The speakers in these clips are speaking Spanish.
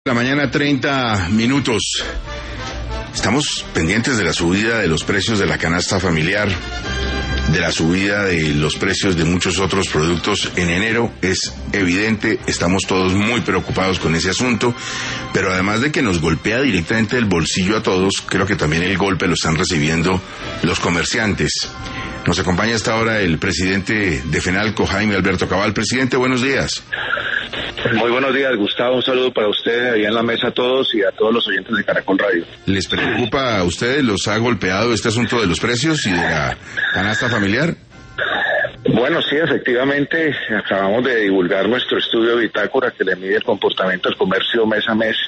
La mañana 30 minutos. Estamos pendientes de la subida de los precios de la canasta familiar, de la subida de los precios de muchos otros productos en enero. Es evidente, estamos todos muy preocupados con ese asunto, pero además de que nos golpea directamente el bolsillo a todos, creo que también el golpe lo están recibiendo los comerciantes. Nos acompaña hasta ahora el presidente de FENALCO, Jaime Alberto Cabal. Presidente, buenos días. Muy buenos días, Gustavo. Un saludo para usted ahí en la mesa a todos y a todos los oyentes de Caracol Radio. ¿Les preocupa a ustedes, los ha golpeado este asunto de los precios y de la canasta familiar? Bueno, sí, efectivamente, acabamos de divulgar nuestro estudio de bitácora que le mide el comportamiento del comercio mes a mes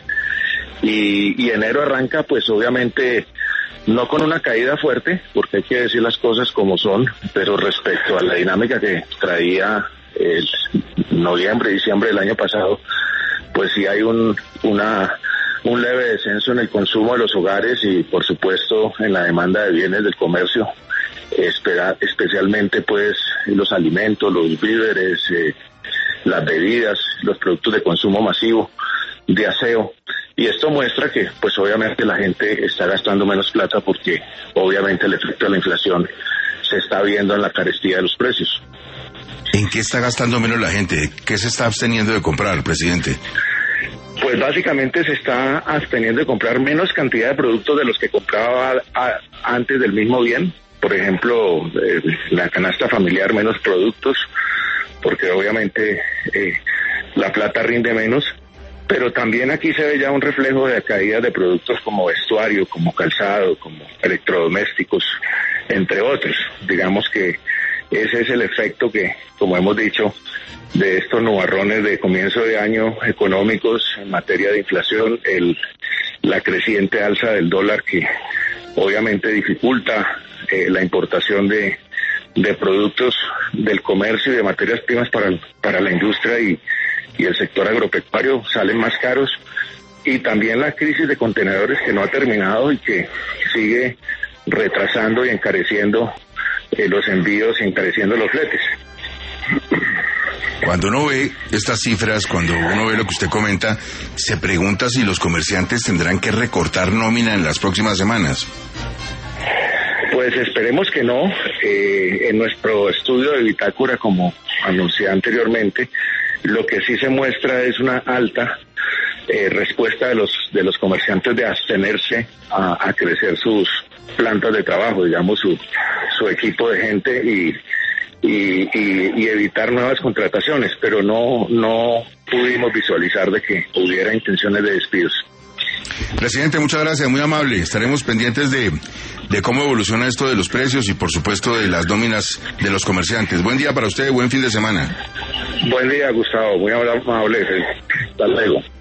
y enero arranca, pues obviamente no con una caída fuerte, porque hay que decir las cosas como son, pero respecto a la dinámica que traía el noviembre, diciembre del año pasado, pues sí hay un leve descenso en el consumo de los hogares y por supuesto en la demanda de bienes del comercio, especialmente pues los alimentos, los víveres, las bebidas, los productos de consumo masivo, de aseo. Y esto muestra que pues obviamente la gente está gastando menos plata porque obviamente el efecto de la inflación se está viendo en la carestía de los precios. ¿En qué está gastando menos la gente? ¿Qué se está absteniendo de comprar, presidente? Pues básicamente se está absteniendo de comprar menos cantidad de productos de los que compraba antes del mismo bien. Por ejemplo, la canasta familiar, menos productos, porque obviamente la plata rinde menos. Pero también aquí se ve ya un reflejo de caída de productos como vestuario, como calzado, como electrodomésticos, entre otros. Digamos que ese es el efecto que, como hemos dicho, de estos nubarrones de comienzo de año económicos en materia de inflación, la creciente alza del dólar que obviamente dificulta la importación de productos del comercio y de materias primas para la industria y el sector agropecuario salen más caros, y también la crisis de contenedores que no ha terminado y que sigue retrasando y encareciendo los envíos y encareciendo los fletes. Cuando uno ve estas cifras, cuando uno ve lo que usted comenta, se pregunta si los comerciantes tendrán que recortar nómina en las próximas semanas. Pues esperemos que no. En nuestro estudio de bitácora, como anuncié anteriormente, lo que sí se muestra es una alta respuesta de los comerciantes de abstenerse a crecer sus plantas de trabajo, digamos su equipo de gente y evitar nuevas contrataciones, pero no pudimos visualizar de que hubiera intenciones de despidos. Presidente, muchas gracias, muy amable. Estaremos pendientes de cómo evoluciona esto de los precios y por supuesto de las nóminas de los comerciantes. Buen día para usted, buen fin de semana. Buen día, Gustavo, muy amable. Hasta luego.